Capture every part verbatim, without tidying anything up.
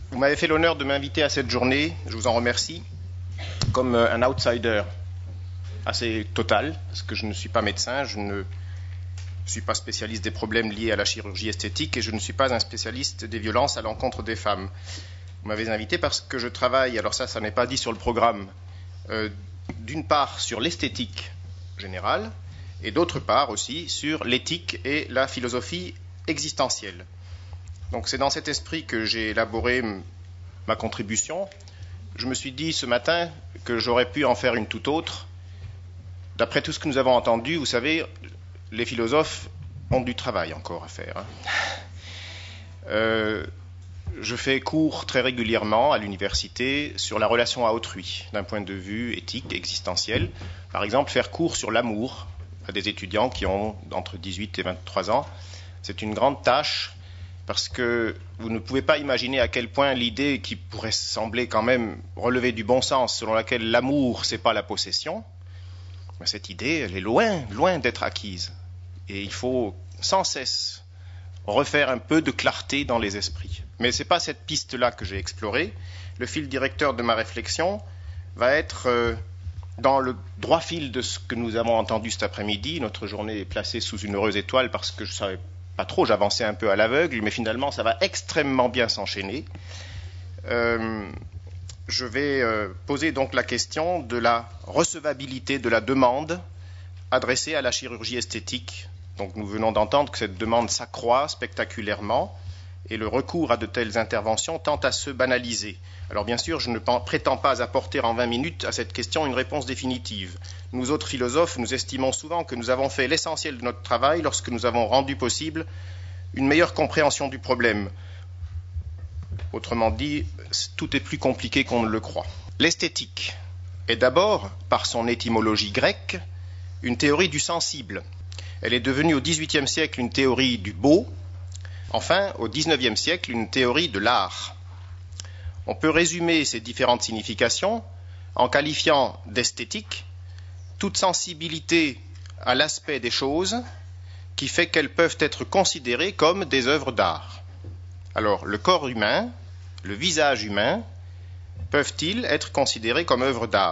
Vous m'avez fait l'honneur de m'inviter à cette journée, je vous en remercie, comme un outsider assez total, parce que je ne suis pas médecin, je ne suis pas spécialiste des problèmes liés à la chirurgie esthétique et je ne suis pas un spécialiste des violences à l'encontre des femmes. Vous m'avez invité parce que je travaille, alors ça, ça n'est pas dit sur le programme, euh, d'une part sur l'esthétique générale et d'autre part aussi sur l'éthique et la philosophie existentielle. Donc c'est dans cet esprit que j'ai élaboré m- ma contribution. Je me suis dit ce matin que j'aurais pu en faire une toute autre. D'après tout ce que nous avons entendu, vous savez, les philosophes ont du travail encore à faire. Hein. Euh, je fais cours très régulièrement à l'université sur la relation à autrui, d'un point de vue éthique, existentiel. Par exemple, faire cours sur l'amour à des étudiants qui ont entre dix-huit et vingt-trois ans. C'est une grande tâche parce que vous ne pouvez pas imaginer à quel point l'idée qui pourrait sembler quand même relever du bon sens, selon laquelle l'amour, c'est pas la possession, mais cette idée, elle est loin, loin d'être acquise. Et il faut sans cesse refaire un peu de clarté dans les esprits. Mais ce n'est pas cette piste-là que j'ai explorée. Le fil directeur de ma réflexion va être euh, dans le droit fil de ce que nous avons entendu cet après-midi. Notre journée est placée sous une heureuse étoile parce que je ne savais pas trop, j'avançais un peu à l'aveugle, mais finalement ça va extrêmement bien s'enchaîner. Euh, je vais euh, poser donc la question de la recevabilité de la demande adressée à la chirurgie esthétique. Donc nous venons d'entendre que cette demande s'accroît spectaculairement et le recours à de telles interventions tend à se banaliser. Alors bien sûr, je ne prétends pas apporter en vingt minutes à cette question une réponse définitive. Nous autres philosophes, nous estimons souvent que nous avons fait l'essentiel de notre travail lorsque nous avons rendu possible une meilleure compréhension du problème. Autrement dit, tout est plus compliqué qu'on ne le croit. L'esthétique est d'abord, par son étymologie grecque, une théorie du sensible. Elle est devenue au dix-huitième siècle une théorie du beau, enfin au dix-neuvième siècle une théorie de l'art. On peut résumer ces différentes significations en qualifiant d'esthétique toute sensibilité à l'aspect des choses qui fait qu'elles peuvent être considérées comme des œuvres d'art. Alors, le corps humain, le visage humain, peuvent-ils être considérés comme œuvres d'art ?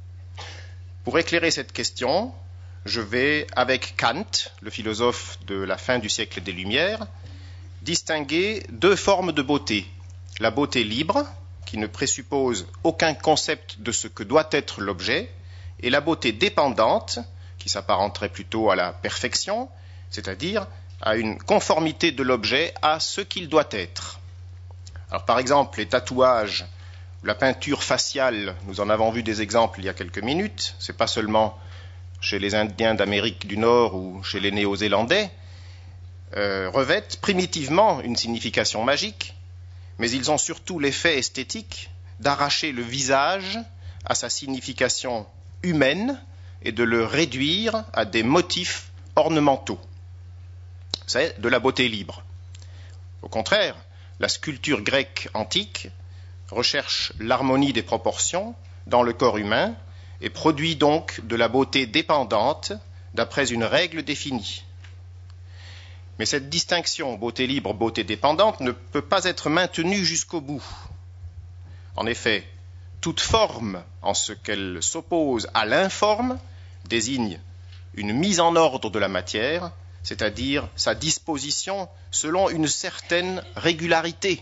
Pour éclairer cette question, je vais, avec Kant, le philosophe de la fin du siècle des Lumières, distinguer deux formes de beauté. La beauté libre, qui ne présuppose aucun concept de ce que doit être l'objet, et la beauté dépendante, qui s'apparenterait plutôt à la perfection, c'est-à-dire à une conformité de l'objet à ce qu'il doit être. Alors, par exemple, les tatouages, la peinture faciale, nous en avons vu des exemples il y a quelques minutes, c'est pas seulement chez les Indiens d'Amérique du Nord ou chez les Néo-Zélandais, euh, revêtent primitivement une signification magique, mais ils ont surtout l'effet esthétique d'arracher le visage à sa signification humaine et de le réduire à des motifs ornementaux. C'est de la beauté libre. Au contraire, la sculpture grecque antique recherche l'harmonie des proportions dans le corps humain et produit donc de la beauté dépendante d'après une règle définie. Mais cette distinction beauté libre, beauté dépendante ne peut pas être maintenue jusqu'au bout. En effet, toute forme, en ce qu'elle s'oppose à l'informe, désigne une mise en ordre de la matière, c'est-à-dire sa disposition selon une certaine régularité.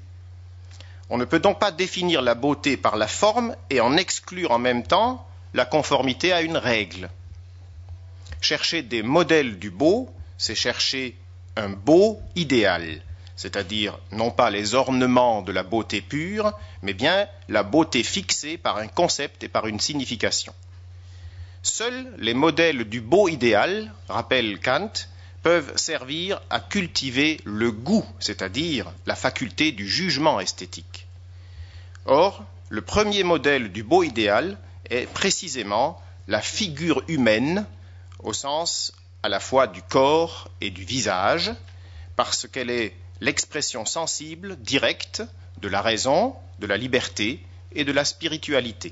On ne peut donc pas définir la beauté par la forme et en exclure en même temps la conformité à une règle. Chercher des modèles du beau, c'est chercher un beau idéal, c'est-à-dire non pas les ornements de la beauté pure, mais bien la beauté fixée par un concept et par une signification. Seuls les modèles du beau idéal, rappelle Kant, peuvent servir à cultiver le goût, c'est-à-dire la faculté du jugement esthétique. Or, le premier modèle du beau idéal est précisément la figure humaine, au sens à la fois du corps et du visage, parce qu'elle est l'expression sensible, directe, de la raison, de la liberté et de la spiritualité.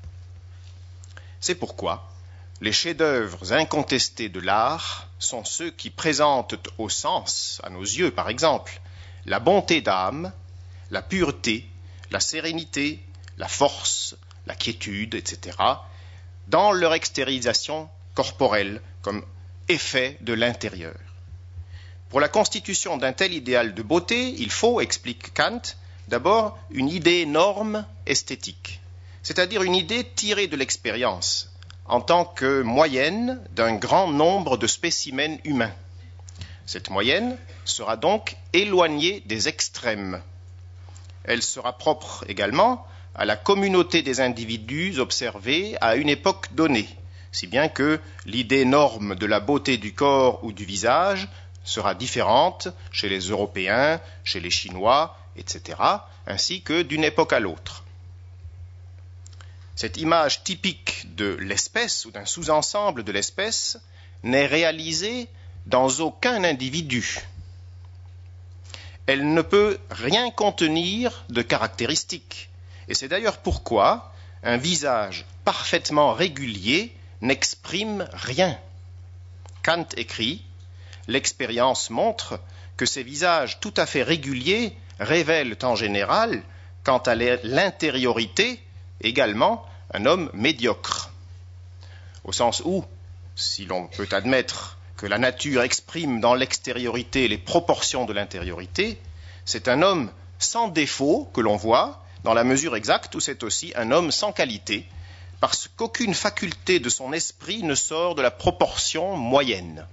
C'est pourquoi les chefs-d'œuvre incontestés de l'art sont ceux qui présentent au sens, à nos yeux par exemple, la bonté d'âme, la pureté, la sérénité, la force, la quiétude, et cetera, dans leur extériorisation corporelle comme effet de l'intérieur. Pour la constitution d'un tel idéal de beauté, il faut, explique Kant, d'abord une idée norme esthétique, c'est-à-dire une idée tirée de l'expérience, en tant que moyenne d'un grand nombre de spécimens humains. Cette moyenne sera donc éloignée des extrêmes. Elle sera propre également à la communauté des individus observés à une époque donnée, si bien que l'idée norme de la beauté du corps ou du visage sera différente chez les Européens, chez les Chinois, et cetera, ainsi que d'une époque à l'autre. Cette image typique de l'espèce ou d'un sous-ensemble de l'espèce n'est réalisée dans aucun individu. Elle ne peut rien contenir de caractéristique. Et c'est d'ailleurs pourquoi un visage parfaitement régulier n'exprime rien. Kant écrit « L'expérience montre que ces visages tout à fait réguliers révèlent en général, quant à l'intériorité, également un homme médiocre. » Au sens où, si l'on peut admettre que la nature exprime dans l'extériorité les proportions de l'intériorité, c'est un homme sans défaut que l'on voit, dans la mesure exacte où c'est aussi un homme sans qualité, parce qu'aucune faculté de son esprit ne sort de la proportion moyenne.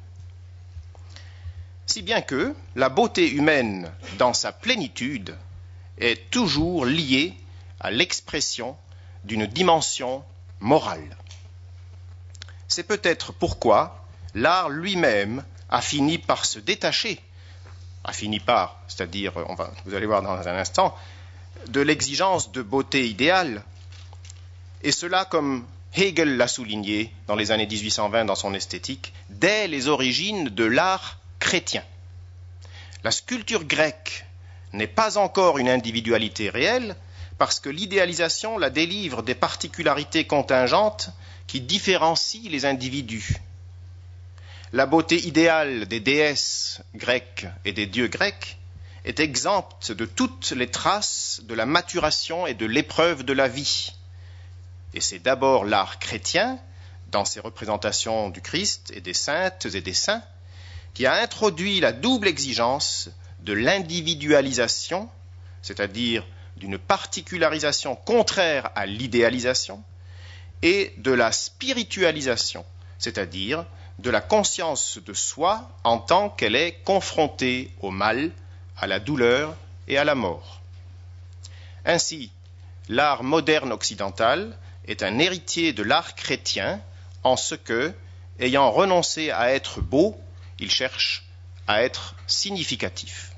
Si bien que la beauté humaine, dans sa plénitude, est toujours liée à l'expression d'une dimension morale. C'est peut-être pourquoi l'art lui-même a fini par se détacher, a fini par, c'est-à-dire, on va, vous allez voir dans un instant, de l'exigence de beauté idéale, et cela, comme Hegel l'a souligné dans les années dix-huit cent vingt dans son esthétique, dès les origines de l'art chrétien. La sculpture grecque n'est pas encore une individualité réelle parce que l'idéalisation la délivre des particularités contingentes qui différencient les individus. La beauté idéale des déesses grecques et des dieux grecs est exempte de toutes les traces de la maturation et de l'épreuve de la vie. Et c'est d'abord l'art chrétien, dans ses représentations du Christ et des saintes et des saints, qui a introduit la double exigence de l'individualisation, c'est-à-dire d'une particularisation contraire à l'idéalisation, et de la spiritualisation, c'est-à-dire de la conscience de soi en tant qu'elle est confrontée au mal, à la douleur et à la mort. Ainsi, l'art moderne occidental est un héritier de l'art chrétien en ce que, ayant renoncé à être beau, il cherche à être significatif.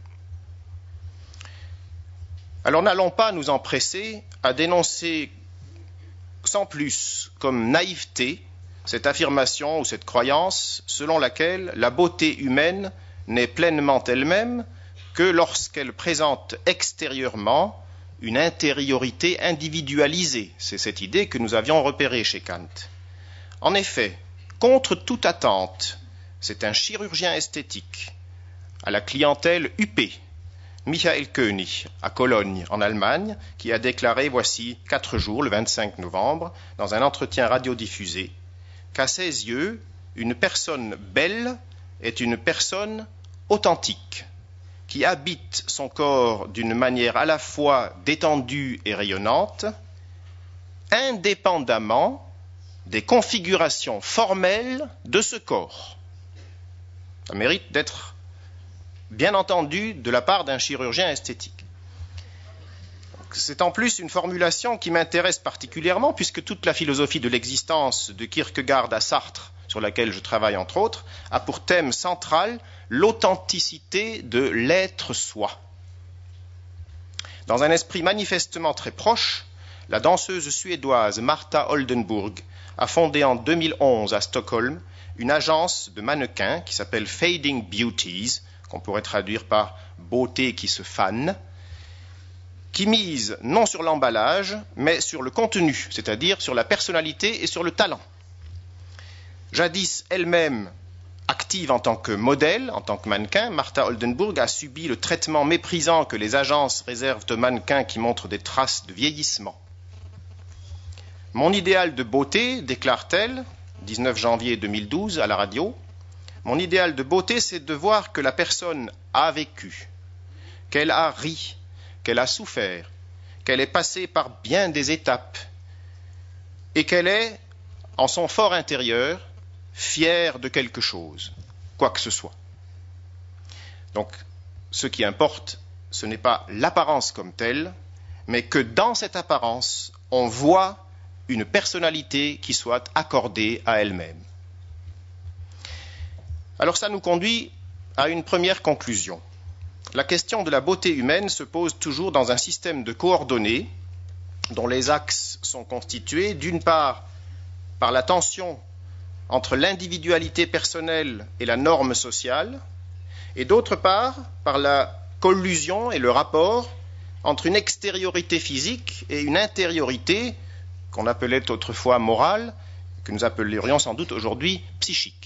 Alors n'allons pas nous empresser à dénoncer sans plus comme naïveté cette affirmation ou cette croyance selon laquelle la beauté humaine n'est pleinement elle-même que lorsqu'elle présente extérieurement une intériorité individualisée. C'est cette idée que nous avions repérée chez Kant. En effet, contre toute attente, c'est un chirurgien esthétique à la clientèle huppée, Michael König, à Cologne, en Allemagne, qui a déclaré voici quatre jours, le vingt-cinq novembre, dans un entretien radiodiffusé, qu'à ses yeux, une personne belle est une personne authentique, qui habite son corps d'une manière à la fois détendue et rayonnante, indépendamment des configurations formelles de ce corps. Ça mérite d'être bien entendu de la part d'un chirurgien esthétique. C'est en plus une formulation qui m'intéresse particulièrement puisque toute la philosophie de l'existence de Kierkegaard à Sartre, sur laquelle je travaille entre autres, a pour thème central l'authenticité de l'être soi. Dans un esprit manifestement très proche, la danseuse suédoise Martha Oldenburg a fondé en deux mille onze à Stockholm une agence de mannequins qui s'appelle Fading Beauties, qu'on pourrait traduire par « beauté qui se fane », qui mise non sur l'emballage, mais sur le contenu, c'est-à-dire sur la personnalité et sur le talent. Jadis elle-même Active en tant que modèle, en tant que mannequin, Martha Oldenburg a subi le traitement méprisant que les agences réservent aux mannequins qui montrent des traces de vieillissement. Mon idéal de beauté, déclare-t-elle, dix-neuf janvier deux mille douze à la radio, mon idéal de beauté, c'est de voir que la personne a vécu, qu'elle a ri, qu'elle a souffert, qu'elle est passée par bien des étapes et qu'elle est, en son fort intérieur, fière de quelque chose, quoi que ce soit. Donc, ce qui importe, ce n'est pas l'apparence comme telle, mais que dans cette apparence, on voit une personnalité qui soit accordée à elle-même. Alors ça nous conduit à une première conclusion. La question de la beauté humaine se pose toujours dans un système de coordonnées dont les axes sont constitués d'une part par la tension entre l'individualité personnelle et la norme sociale, et d'autre part par la collusion et le rapport entre une extériorité physique et une intériorité qu'on appelait autrefois morale, que nous appellerions sans doute aujourd'hui psychique.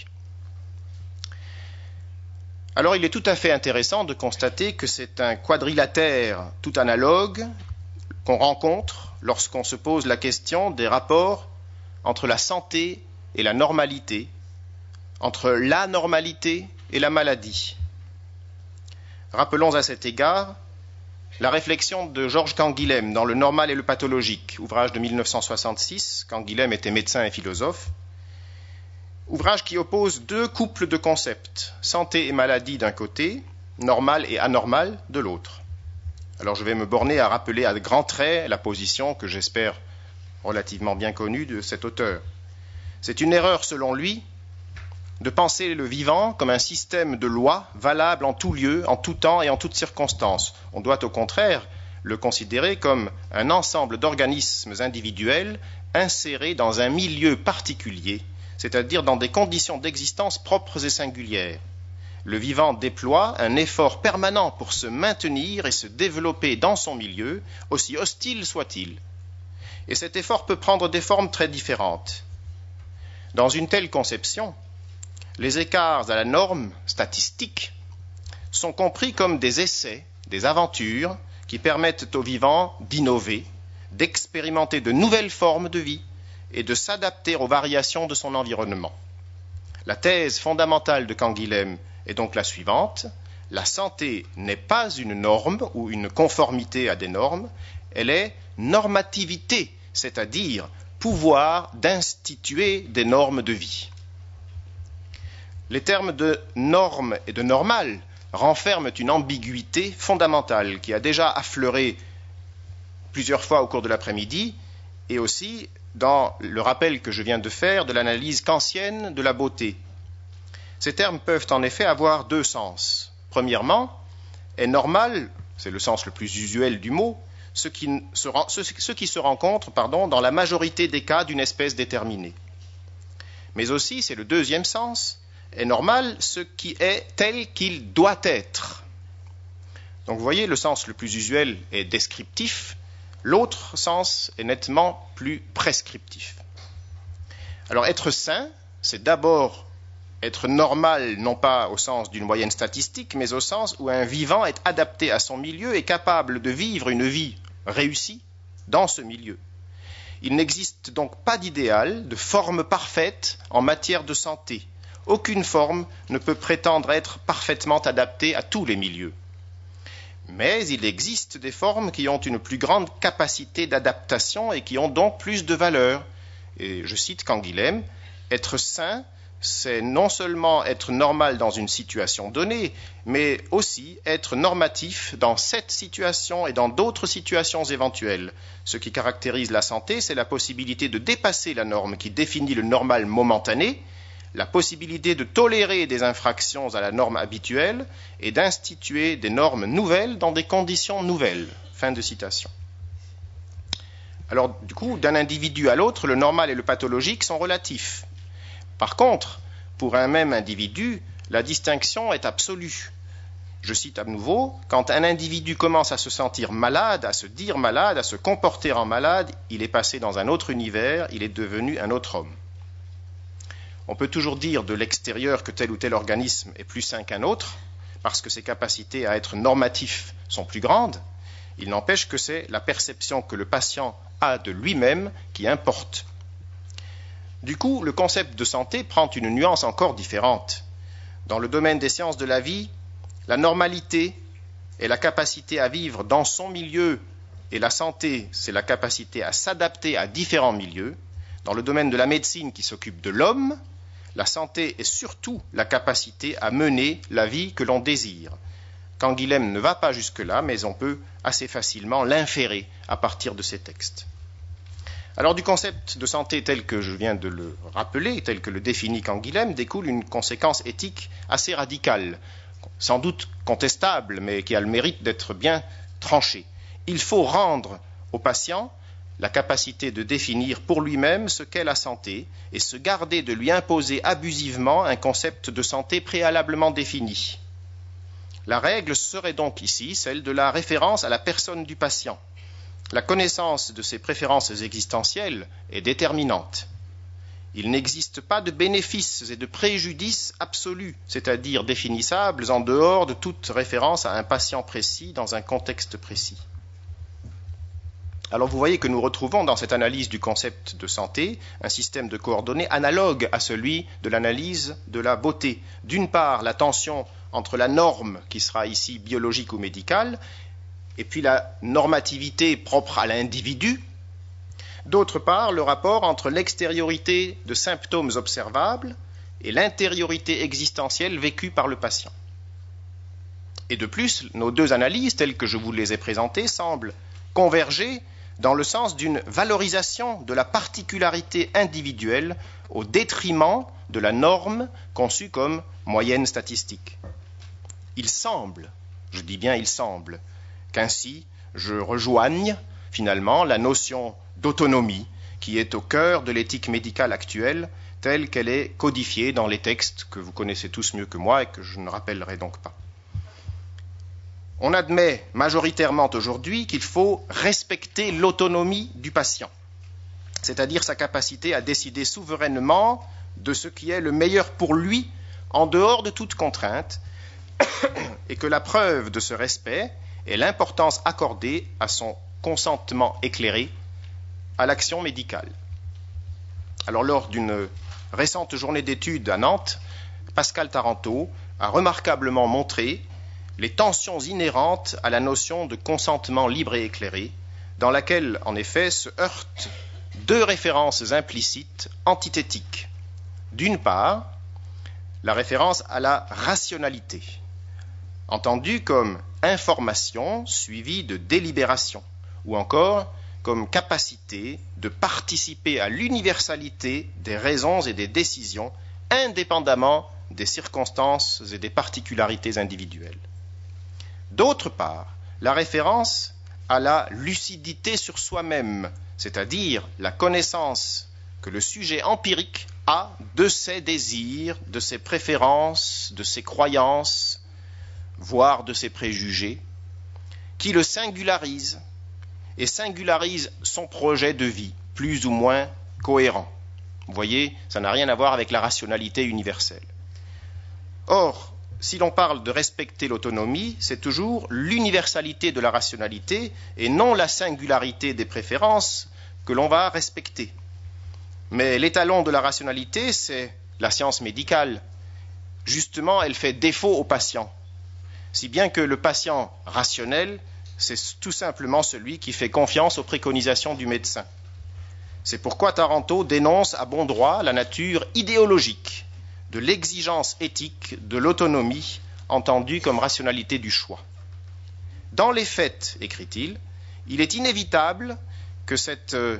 Alors il est tout à fait intéressant de constater que c'est un quadrilatère tout analogue qu'on rencontre lorsqu'on se pose la question des rapports entre la santé et la normalité, entre la normalité et la maladie. Rappelons à cet égard la réflexion de Georges Canguilhem dans Le normal et le pathologique, ouvrage de mille neuf cent soixante-six. Canguilhem était médecin et philosophe. Ouvrage qui oppose deux couples de concepts, santé et maladie d'un côté, normal et anormal de l'autre. Alors je vais me borner à rappeler à grands traits la position que j'espère relativement bien connue de cet auteur. C'est une erreur, selon lui, de penser le vivant comme un système de lois valable en tout lieu, en tout temps et en toutes circonstances. On doit au contraire le considérer comme un ensemble d'organismes individuels insérés dans un milieu particulier, c'est-à-dire dans des conditions d'existence propres et singulières. Le vivant déploie un effort permanent pour se maintenir et se développer dans son milieu, aussi hostile soit-il. Et cet effort peut prendre des formes très différentes. Dans une telle conception, les écarts à la norme statistique sont compris comme des essais, des aventures qui permettent au vivant d'innover, d'expérimenter de nouvelles formes de vie et de s'adapter aux variations de son environnement. La thèse fondamentale de Canguilhem est donc la suivante: la santé n'est pas une norme ou une conformité à des normes, elle est normativité, c'est-à-dire pouvoir d'instituer des normes de vie. Les termes de norme et de normal renferment une ambiguïté fondamentale qui a déjà affleuré plusieurs fois au cours de l'après-midi et aussi dans le rappel que je viens de faire de l'analyse kantienne de la beauté. Ces termes peuvent en effet avoir deux sens. Premièrement, est normal, c'est le sens le plus usuel du mot, ce qui se, ce, ce qui se rencontre pardon, dans la majorité des cas d'une espèce déterminée. Mais aussi, c'est le deuxième sens, est normal ce qui est tel qu'il doit être. Donc vous voyez, le sens le plus usuel est descriptif, l'autre sens est nettement plus prescriptif. Alors être sain, c'est d'abord être normal, non pas au sens d'une moyenne statistique, mais au sens où un vivant est adapté à son milieu et capable de vivre une vie réussie dans ce milieu. Il n'existe donc pas d'idéal, de forme parfaite en matière de santé. Aucune forme ne peut prétendre être parfaitement adaptée à tous les milieux. Mais il existe des formes qui ont une plus grande capacité d'adaptation et qui ont donc plus de valeur. Et je cite Canguilhem, « Être sain, c'est non seulement être normal dans une situation donnée, mais aussi être normatif dans cette situation et dans d'autres situations éventuelles. Ce qui caractérise la santé, c'est la possibilité de dépasser la norme qui définit le normal momentané, la possibilité de tolérer des infractions à la norme habituelle et d'instituer des normes nouvelles dans des conditions nouvelles. » Fin de citation. Alors, du coup, d'un individu à l'autre, le normal et le pathologique sont relatifs. Par contre, pour un même individu, la distinction est absolue. Je cite à nouveau, quand un individu commence à se sentir malade, à se dire malade, à se comporter en malade, il est passé dans un autre univers, il est devenu un autre homme. On peut toujours dire de l'extérieur que tel ou tel organisme est plus sain qu'un autre, parce que ses capacités à être normatif sont plus grandes. Il n'empêche que c'est la perception que le patient a de lui-même qui importe. Du coup, le concept de santé prend une nuance encore différente. Dans le domaine des sciences de la vie, la normalité est la capacité à vivre dans son milieu, et la santé, c'est la capacité à s'adapter à différents milieux. Dans le domaine de la médecine qui s'occupe de l'homme, la santé est surtout la capacité à mener la vie que l'on désire. Canguilhem ne va pas jusque-là, mais on peut assez facilement l'inférer à partir de ces textes. Alors du concept de santé tel que je viens de le rappeler, tel que le définit Canguilhem, découle une conséquence éthique assez radicale, sans doute contestable, mais qui a le mérite d'être bien tranchée. Il faut rendre au patient la capacité de définir pour lui-même ce qu'est la santé et se garder de lui imposer abusivement un concept de santé préalablement défini. La règle serait donc ici celle de la référence à la personne du patient. La connaissance de ses préférences existentielles est déterminante. Il n'existe pas de bénéfices et de préjudices absolus, c'est-à-dire définissables en dehors de toute référence à un patient précis dans un contexte précis. Alors vous voyez que nous retrouvons dans cette analyse du concept de santé un système de coordonnées analogue à celui de l'analyse de la beauté. D'une part, la tension entre la norme, qui sera ici biologique ou médicale, et puis la normativité propre à l'individu. D'autre part, le rapport entre l'extériorité de symptômes observables et l'intériorité existentielle vécue par le patient. Et de plus, nos deux analyses, telles que je vous les ai présentées, semblent converger dans le sens d'une valorisation de la particularité individuelle au détriment de la norme conçue comme moyenne statistique. Il semble, je dis bien il semble, qu'ainsi je rejoigne finalement la notion d'autonomie qui est au cœur de l'éthique médicale actuelle telle qu'elle est codifiée dans les textes que vous connaissez tous mieux que moi et que je ne rappellerai donc pas. On admet majoritairement aujourd'hui qu'il faut respecter l'autonomie du patient, c'est-à-dire sa capacité à décider souverainement de ce qui est le meilleur pour lui en dehors de toute contrainte, et que la preuve de ce respect est l'importance accordée à son consentement éclairé à l'action médicale. Alors, lors d'une récente journée d'études à Nantes, Pascal Taranto a remarquablement montré les tensions inhérentes à la notion de consentement libre et éclairé, dans laquelle, en effet, se heurtent deux références implicites antithétiques. D'une part, la référence à la rationalité, entendue comme information suivie de délibération, ou encore comme capacité de participer à l'universalité des raisons et des décisions, indépendamment des circonstances et des particularités individuelles. D'autre part, la référence à la lucidité sur soi-même, c'est-à-dire la connaissance que le sujet empirique a de ses désirs, de ses préférences, de ses croyances, voire de ses préjugés, qui le singularise et singularise son projet de vie, plus ou moins cohérent. Vous voyez, ça n'a rien à voir avec la rationalité universelle. Or, si l'on parle de respecter l'autonomie, c'est toujours l'universalité de la rationalité et non la singularité des préférences que l'on va respecter. Mais l'étalon de la rationalité, c'est la science médicale. Justement, elle fait défaut au patient. Si bien que le patient rationnel, c'est tout simplement celui qui fait confiance aux préconisations du médecin. C'est pourquoi Taranto dénonce à bon droit la nature idéologique de l'exigence éthique de l'autonomie entendue comme rationalité du choix. Dans les faits, écrit-il, il est inévitable que cette euh,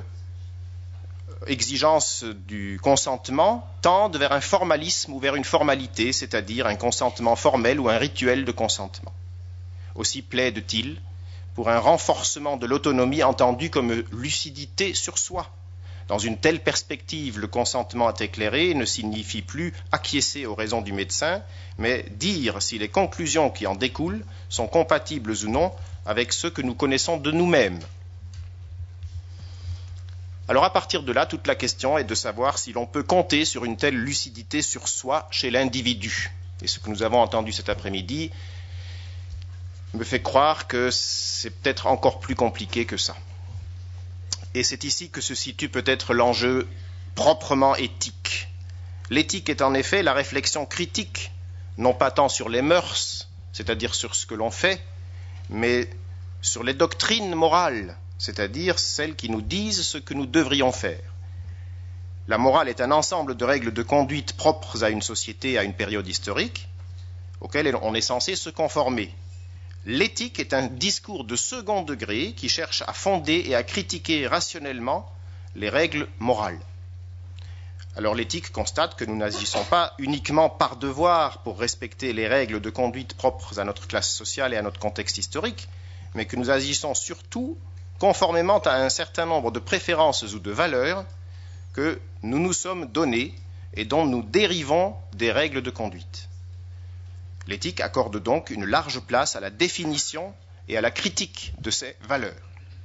exigence du consentement tende vers un formalisme ou vers une formalité, c'est-à-dire un consentement formel ou un rituel de consentement. Aussi plaide-t-il pour un renforcement de l'autonomie entendue comme lucidité sur soi. Dans une telle perspective, le consentement éclairé ne signifie plus acquiescer aux raisons du médecin, mais dire si les conclusions qui en découlent sont compatibles ou non avec ce que nous connaissons de nous-mêmes. Alors à partir de là, toute la question est de savoir si l'on peut compter sur une telle lucidité sur soi chez l'individu. Et ce que nous avons entendu cet après-midi me fait croire que c'est peut-être encore plus compliqué que ça. Et c'est ici que se situe peut-être l'enjeu proprement éthique. L'éthique est en effet la réflexion critique, non pas tant sur les mœurs, c'est-à-dire sur ce que l'on fait, mais sur les doctrines morales, c'est-à-dire celles qui nous disent ce que nous devrions faire. La morale est un ensemble de règles de conduite propres à une société, à une période historique, auxquelles on est censé se conformer. L'éthique est un discours de second degré qui cherche à fonder et à critiquer rationnellement les règles morales. Alors l'éthique constate que nous n'agissons pas uniquement par devoir pour respecter les règles de conduite propres à notre classe sociale et à notre contexte historique, mais que nous agissons surtout conformément à un certain nombre de préférences ou de valeurs que nous nous sommes donnés et dont nous dérivons des règles de conduite. L'éthique accorde donc une large place à la définition et à la critique de ces valeurs.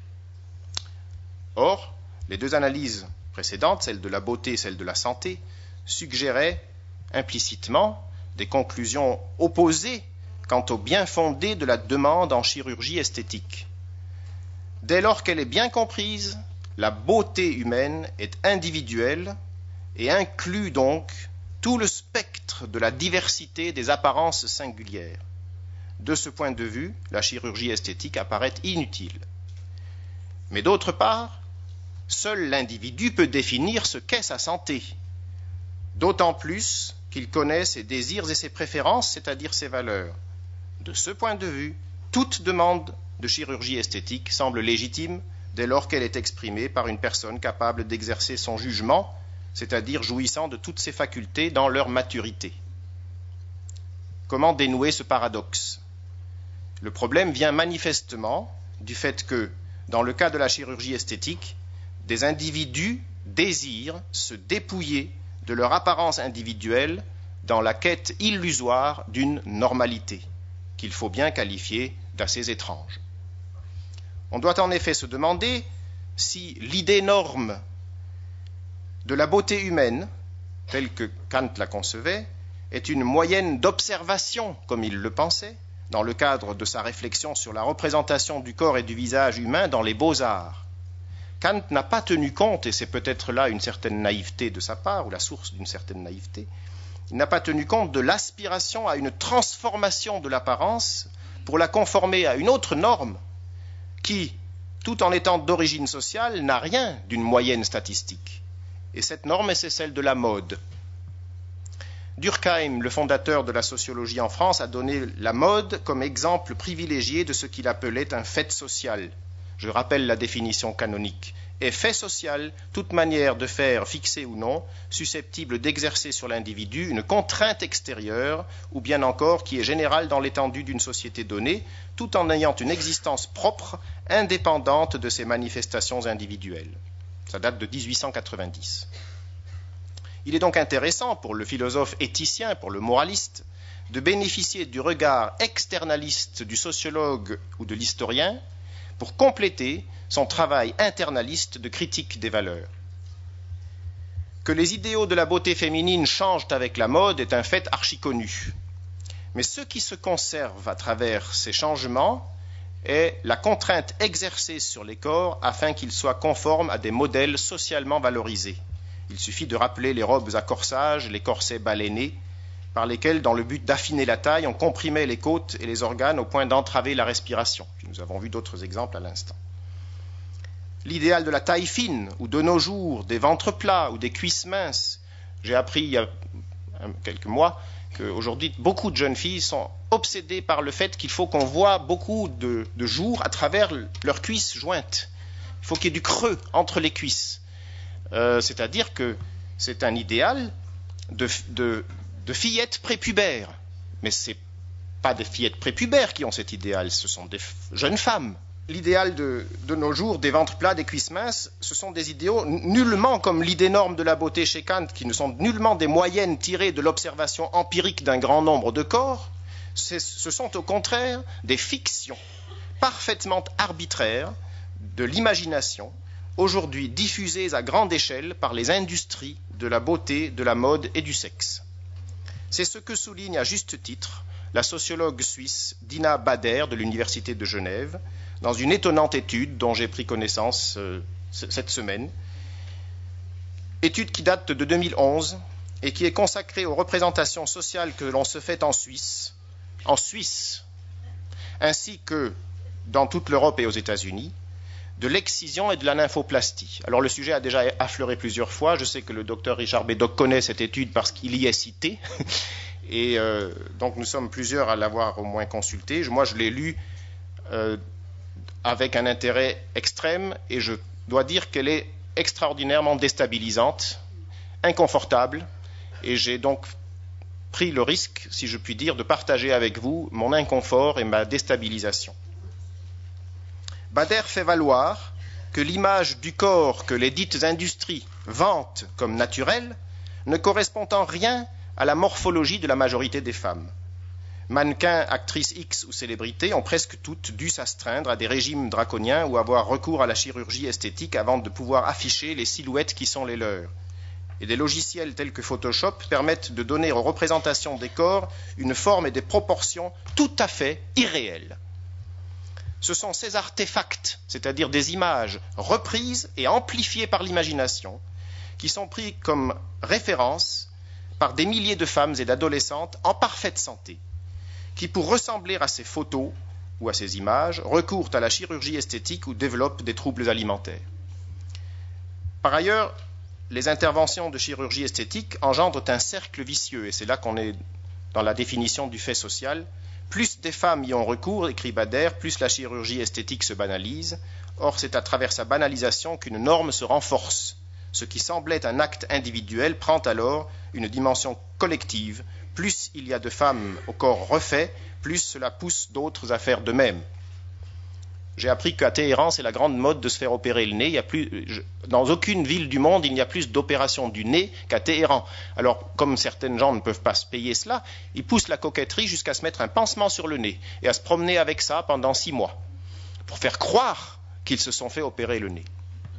Or, les deux analyses précédentes, celle de la beauté et celle de la santé, suggéraient implicitement des conclusions opposées quant au bien fondé de la demande en chirurgie esthétique. Dès lors qu'elle est bien comprise, la beauté humaine est individuelle et inclut donc tout le spectre de la diversité des apparences singulières. De ce point de vue, la chirurgie esthétique apparaît inutile. Mais d'autre part, seul l'individu peut définir ce qu'est sa santé, d'autant plus qu'il connaît ses désirs et ses préférences, c'est-à-dire ses valeurs. De ce point de vue, toute demande de chirurgie esthétique semble légitime dès lors qu'elle est exprimée par une personne capable d'exercer son jugement, c'est-à-dire jouissant de toutes ses facultés dans leur maturité. Comment dénouer ce paradoxe ? Le problème vient manifestement du fait que, dans le cas de la chirurgie esthétique, des individus désirent se dépouiller de leur apparence individuelle dans la quête illusoire d'une normalité, qu'il faut bien qualifier d'assez étrange. On doit en effet se demander si l'idée norme de la beauté humaine, telle que Kant la concevait, est une moyenne d'observation, comme il le pensait, dans le cadre de sa réflexion sur la représentation du corps et du visage humain dans les beaux-arts. Kant n'a pas tenu compte, et c'est peut-être là une certaine naïveté de sa part, ou la source d'une certaine naïveté, il n'a pas tenu compte de l'aspiration à une transformation de l'apparence pour la conformer à une autre norme qui, tout en étant d'origine sociale, n'a rien d'une moyenne statistique. Et cette norme, c'est celle de la mode. Durkheim, le fondateur de la sociologie en France, a donné la mode comme exemple privilégié de ce qu'il appelait un fait social. Je rappelle la définition canonique. Est fait social toute manière de faire, fixée ou non, susceptible d'exercer sur l'individu une contrainte extérieure, ou bien encore qui est générale dans l'étendue d'une société donnée, tout en ayant une existence propre, indépendante de ses manifestations individuelles. Ça date de dix-huit cent quatre-vingt-dix. Il est donc intéressant pour le philosophe éthicien, pour le moraliste, de bénéficier du regard externaliste du sociologue ou de l'historien pour compléter son travail internaliste de critique des valeurs. Que les idéaux de la beauté féminine changent avec la mode est un fait archi-connu. Mais ce qui se conserve à travers ces changements est la contrainte exercée sur les corps afin qu'ils soient conformes à des modèles socialement valorisés. Il suffit de rappeler les robes à corsage, les corsets balénés, par lesquels, dans le but d'affiner la taille, on comprimait les côtes et les organes au point d'entraver la respiration. Nous avons vu d'autres exemples à l'instant. L'idéal de la taille fine, ou de nos jours, des ventres plats ou des cuisses minces. J'ai appris il y a quelques mois qu'aujourd'hui, beaucoup de jeunes filles sont obsédées par le fait qu'il faut qu'on voit beaucoup de, de jours à travers leurs cuisses jointes. Il faut qu'il y ait du creux entre les cuisses. Euh, c'est-à-dire que c'est un idéal de, de, de fillettes prépubères. Mais ce n'est pas des fillettes prépubères qui ont cet idéal, ce sont des f- jeunes femmes. L'idéal de, de nos jours, des ventres plats, des cuisses minces, ce sont des idéaux nullement comme l'idée norme de la beauté chez Kant, qui ne sont nullement des moyennes tirées de l'observation empirique d'un grand nombre de corps. C'est, ce sont au contraire des fictions parfaitement arbitraires de l'imagination, aujourd'hui diffusées à grande échelle par les industries de la beauté, de la mode et du sexe. C'est ce que souligne à juste titre la sociologue suisse Dina Bader de l'Université de Genève dans une étonnante étude dont j'ai pris connaissance euh, cette semaine. Étude qui date de deux mille onze et qui est consacrée aux représentations sociales que l'on se fait en Suisse, en Suisse, ainsi que dans toute l'Europe et aux États-Unis, de l'excision et de la nymphoplastie. Alors le sujet a déjà affleuré plusieurs fois. Je sais que le docteur Richard Bédoc connaît cette étude parce qu'il y est cité. Et euh, donc nous sommes plusieurs à l'avoir au moins consulté. Moi, je l'ai lu euh, avec un intérêt extrême et je dois dire qu'elle est extraordinairement déstabilisante, inconfortable. Et j'ai donc pris le risque, si je puis dire, de partager avec vous mon inconfort et ma déstabilisation. Bader fait valoir que l'image du corps que les dites industries vantent comme naturelle ne correspond en rien à la morphologie de la majorité des femmes. Mannequins, actrices X ou célébrités ont presque toutes dû s'astreindre à des régimes draconiens ou avoir recours à la chirurgie esthétique avant de pouvoir afficher les silhouettes qui sont les leurs. Et des logiciels tels que Photoshop permettent de donner aux représentations des corps une forme et des proportions tout à fait irréelles. Ce sont ces artefacts, c'est-à-dire des images reprises et amplifiées par l'imagination, qui sont pris comme référence par des milliers de femmes et d'adolescentes en parfaite santé, qui, pour ressembler à ces photos ou à ces images, recourent à la chirurgie esthétique ou développent des troubles alimentaires. Par ailleurs, les interventions de chirurgie esthétique engendrent un cercle vicieux, et c'est là qu'on est dans la définition du fait social. Plus des femmes y ont recours, écrit Bader, plus la chirurgie esthétique se banalise. Or, c'est à travers sa banalisation qu'une norme se renforce. Ce qui semblait un acte individuel prend alors une dimension collective. Plus il y a de femmes au corps refait, plus cela pousse d'autres à faire de même. J'ai appris qu'à Téhéran, c'est la grande mode de se faire opérer le nez. Il y a plus, je, dans aucune ville du monde, il n'y a plus d'opération du nez qu'à Téhéran. Alors, comme certaines gens ne peuvent pas se payer cela, ils poussent la coquetterie jusqu'à se mettre un pansement sur le nez et à se promener avec ça pendant six mois, pour faire croire qu'ils se sont fait opérer le nez.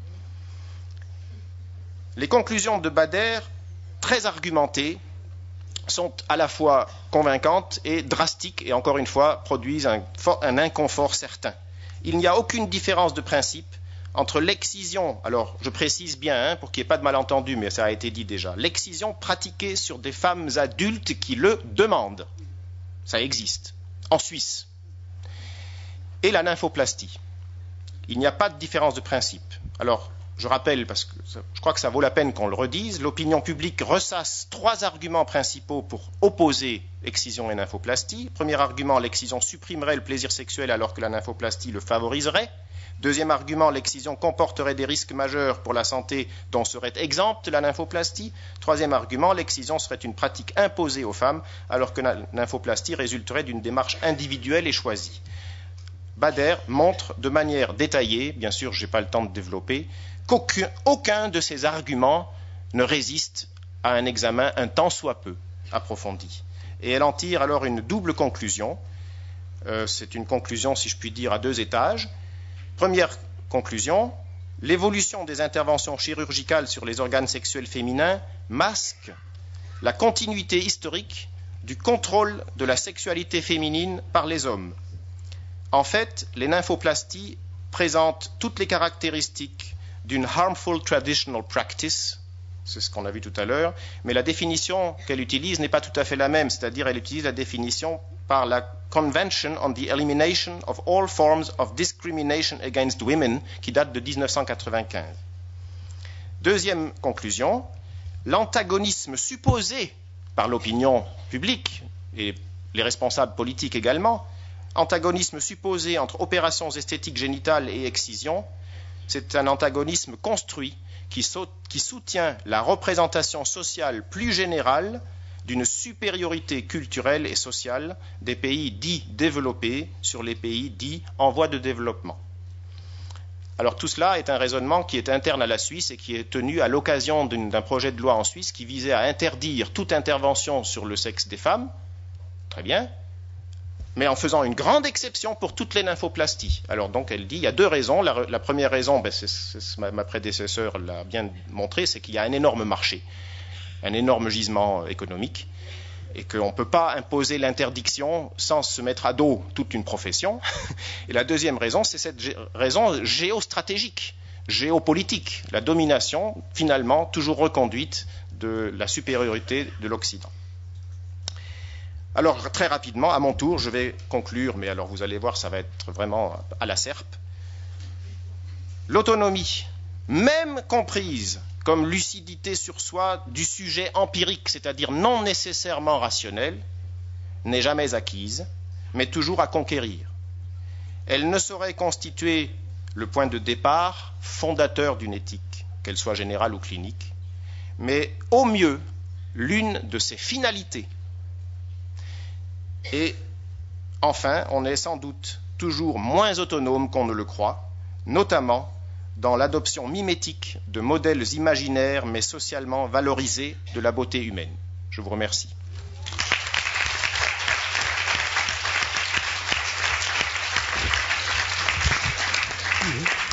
Les conclusions de Bader, très argumentées, sont à la fois convaincantes et drastiques, et encore une fois, produisent un, un inconfort certain. Il n'y a aucune différence de principe entre l'excision, alors je précise bien hein, pour qu'il n'y ait pas de malentendu, mais ça a été dit déjà, l'excision pratiquée sur des femmes adultes qui le demandent, ça existe, en Suisse, et la nymphoplastie. Il n'y a pas de différence de principe. Alors, je rappelle, parce que je crois que ça vaut la peine qu'on le redise, l'opinion publique ressasse trois arguments principaux pour opposer excision et nymphoplastie. Premier argument, l'excision supprimerait le plaisir sexuel alors que la nymphoplastie le favoriserait. Deuxième argument, l'excision comporterait des risques majeurs pour la santé dont serait exempte la nymphoplastie. Troisième argument, l'excision serait une pratique imposée aux femmes alors que la nymphoplastie résulterait d'une démarche individuelle et choisie. Bader montre de manière détaillée, bien sûr je n'ai pas le temps de développer, qu'aucun aucun de ces arguments ne résiste à un examen un tant soit peu approfondi. Et elle en tire alors une double conclusion. Euh, c'est une conclusion, si je puis dire, à deux étages. Première conclusion, l'évolution des interventions chirurgicales sur les organes sexuels féminins masque la continuité historique du contrôle de la sexualité féminine par les hommes. En fait, les nymphoplasties présentent toutes les caractéristiques d'une harmful traditional practice, c'est ce qu'on a vu tout à l'heure, mais la définition qu'elle utilise n'est pas tout à fait la même, c'est-à-dire elle utilise la définition par la Convention on the Elimination of All Forms of Discrimination Against Women, qui date de dix-neuf cent quatre-vingt-quinze. Deuxième conclusion, l'antagonisme supposé par l'opinion publique et les responsables politiques également, antagonisme supposé entre opérations esthétiques génitales et excision, c'est un antagonisme construit qui, saute, qui soutient la représentation sociale plus générale d'une supériorité culturelle et sociale des pays dits développés sur les pays dits en voie de développement. Alors tout cela est un raisonnement qui est interne à la Suisse et qui est tenu à l'occasion d'un projet de loi en Suisse qui visait à interdire toute intervention sur le sexe des femmes. Très bien. mais en faisant une grande exception pour toutes les nymphoplasties. Alors donc elle dit, il y a deux raisons. La, la première raison, ben c'est, c'est, ma, ma prédécesseur l'a bien montré, c'est qu'il y a un énorme marché, un énorme gisement économique, et qu'on ne peut pas imposer l'interdiction sans se mettre à dos toute une profession. Et la deuxième raison, c'est cette gé- raison géostratégique, géopolitique, la domination finalement toujours reconduite de la supériorité de l'Occident. Alors très rapidement, à mon tour, je vais conclure, mais alors vous allez voir, ça va être vraiment à la serpe. L'autonomie, même comprise comme lucidité sur soi du sujet empirique, c'est-à-dire non nécessairement rationnel, n'est jamais acquise, mais toujours à conquérir. Elle ne saurait constituer le point de départ fondateur d'une éthique, qu'elle soit générale ou clinique, mais au mieux l'une de ses finalités. Et enfin, on est sans doute toujours moins autonome qu'on ne le croit, notamment dans l'adoption mimétique de modèles imaginaires mais socialement valorisés de la beauté humaine. Je vous remercie. Mmh.